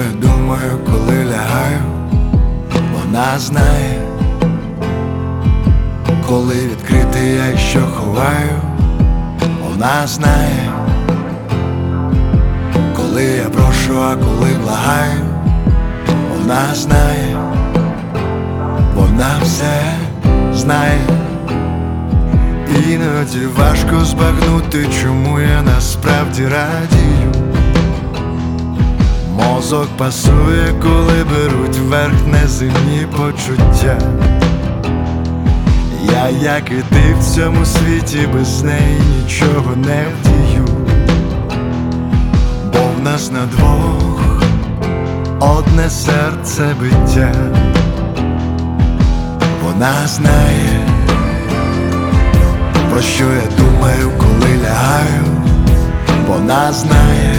я думаю, коли лягаю? Вона знає, коли відкрити я і що ховаю. Вона знає, коли я прошу, а коли благаю. Вона знає, вона все знає. Іноді важко збагнути, чому я насправді радію. Мозок пасує, коли беруть вверх неземні почуття. Я, як і ти, в цьому світі без неї нічого не вдію. Бо в нас на двох одне серце биття. Вона знає, про що я думаю, коли лягаю. Вона знає,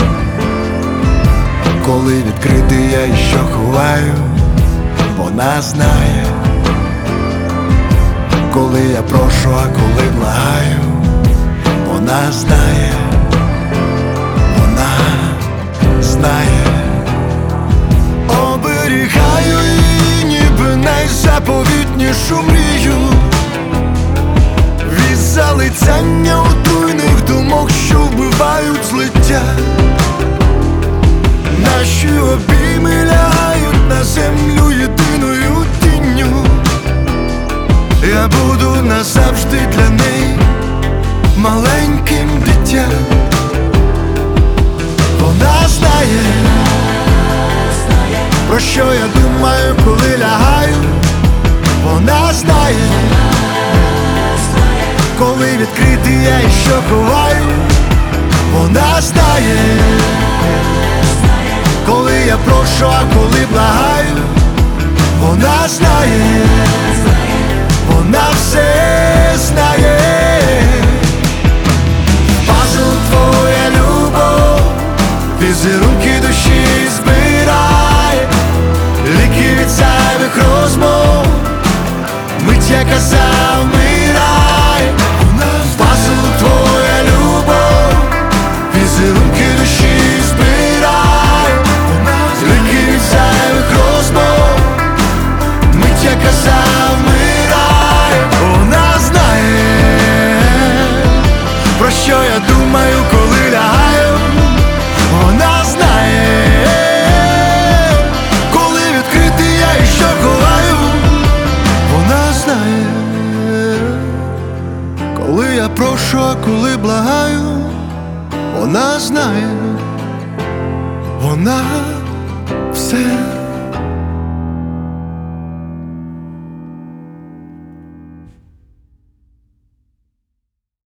коли відкрити я і що ховаю. Вона знає, коли я прошу, а коли благаю. Вона знає, вона знає. Оберігаю її, ніби найзаповітнішу мрію. Від залицяння отруйних думок, що вбивають злиття. Наші обійми лягають на землю єдиною тінню. Я буду назавжди для неї маленьким дитям. Вона знає, про що я думаю, коли лягаю. Вона знає, коли відкрити я і що ховаю. Вона знає, коли я прошу, а коли благаю. Вона знає, вона все знає. Пазл твоя любов, візерунки душі збирай, ліки від зайвих розмов, мить яка завмирай. Пазл твоя любов, візерунки душі збирай, ліки від зайвих розмов, мить яка завмирай. Вона знає, про що я думаю, коли лягаю. Вона знає, коли відкрити я і що ховаю. Вона знає, коли я прошу, а коли благаю. Вона знає, вона все